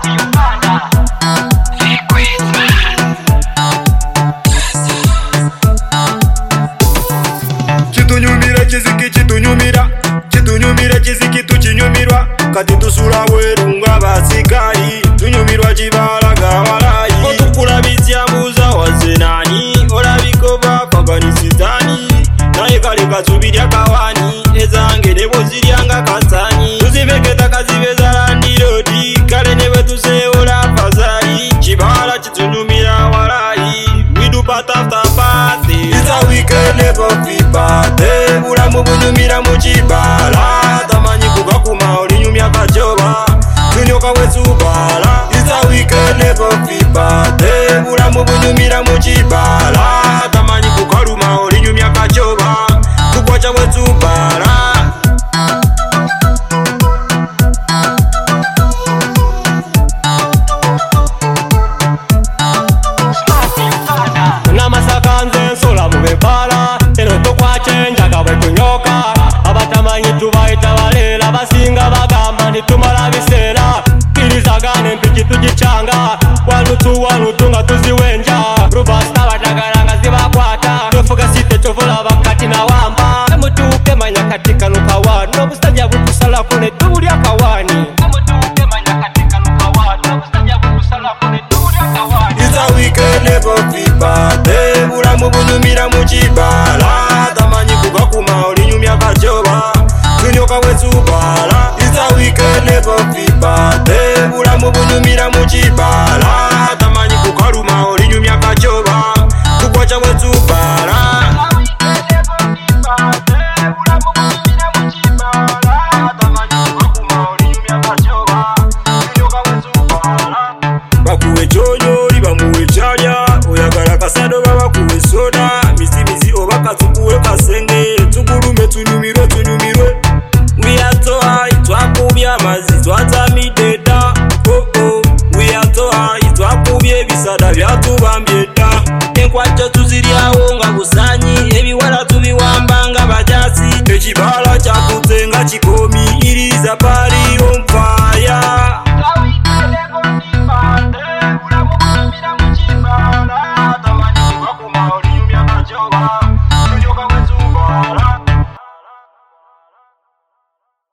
Chitunyumira chiziki tuchinyumirwa kati tusula werunga basikali tunyumirwa chibala gawalai otukulabisya buza wazenani olabikoba paganisitani naye kale kasubirya kawani ezange nebo ziryanga kasani tuzibeketa kazibeza landirodi kale nebwe tuseola pazali chibala chitunyumira walai we do part after party it's a weekend never be party bulamu bunyumira mu chibala tamanyi kugakuma olinyumya kajoba tunyoka wezubala it's a weekend never be party bulamu bunyumira mu chibala tamanyi kukaluma olinyumya kajoba tukwacha wezubala basinga bagamba nitumala bisera kirizagane mpiki tujichanga wanutu nga tuziwenja rubasta badagaranga zibakwata tofuga site chovola bakati na wamba emutuke manya katika lukawa nobustajja bukusala kone tubulya kawani emutuke manya katika lukawa nobustajja bukusala kone tubulya kawani it's a weekend never be party bulamu bunyumira mu chibala tamanyi kugakuma olinyumya kajoba tunyoka wezubala it's a weekend never be party bulamu bunyumira mu chibala tamanyi kukaluma olinyumya kajoba tukwacha wezubala bakuwe chonyoli bamuwe chalya oyagala kasado babakuwe soda misimizi oba katukuwe kasenge tukulume tunyumirwe we are so high twakubya amazi twatamidde dda we are so high twakubya ebisada byatubambye dda enkwajja tuziryawo nga busanyi ebiwala tubiwamba nga bajasi ekibala kyakuze nga kikomi iriza pali